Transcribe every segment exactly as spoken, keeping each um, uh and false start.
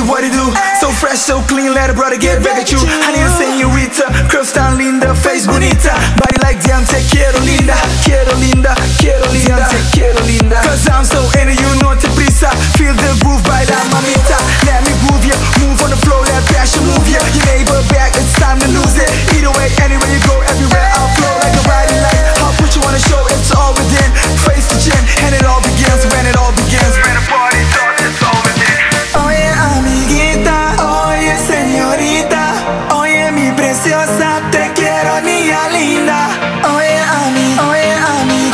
what it do? So fresh, so clean, let a brother get back at you. I need a señorita, curves tan linda, face bonita, body like damn, te quiero linda, quiero linda, quiero linda, te quiero linda. Cause I'm so into you, no te prisa. Feel the groove, baila mamita. Let me groove ya, move on the floor, let passion move ya. Your neighbor back, it's time to lose it. Either way, anywhere you go, everywhere I'll flow like a riding light. I'll put you on a show, it's all within. Face the gym, and it all begins when it all begins. When the party starts, it's all within. Oye amiguita, oye señorita, oye mi preciosa, te quiero niña linda. Oye ami, oye ami,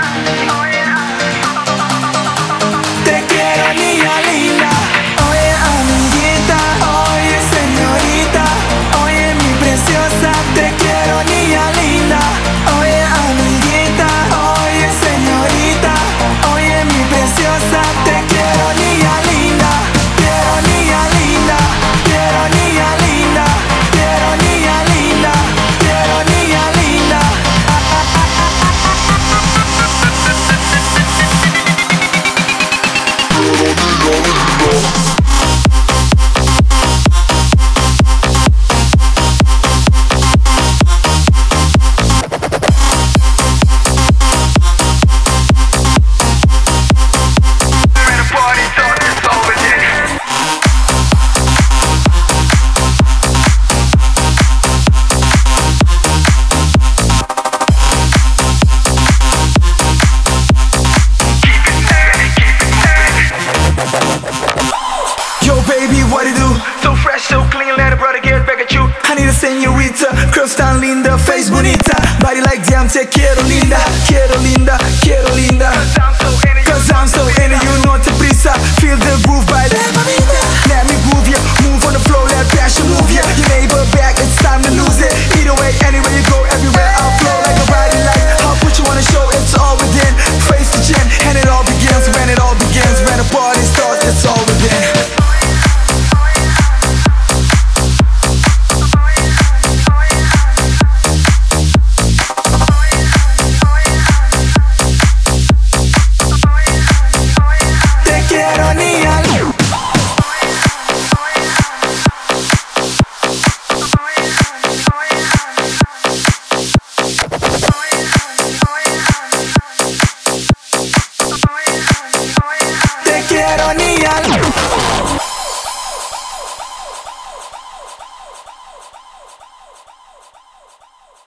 te quiero niña linda. Oye amiguita, oye señorita, oye mi preciosa, te quiero niña linda. Oye amiguita, oye señorita, oye mi preciosa, te quiero niña linda. Quiero niña linda, quiero niña linda, quiero niña linda, quiero niña linda. When the party starts, it's all within. Yo baby, what it do? So fresh, so clean, let a brother get back at you. I need a señorita, curves tan linda, face bonita, body like damn, te quiero linda, quiero linda, quiero linda. Cause I'm so into you, no te prisa. Feel the groove, baila mamita. Let me groove ya, move on the floor, let passion move ya. Your neighbor back, it's time to lose it. Either way, anywhere you go, everywhere I'll flow like a riding light. I'll put you on a show, it's all within. Face the gym, and it all begins when it all begins. When the party starts, it's all within. Te quiero niña linda. Te quiero niña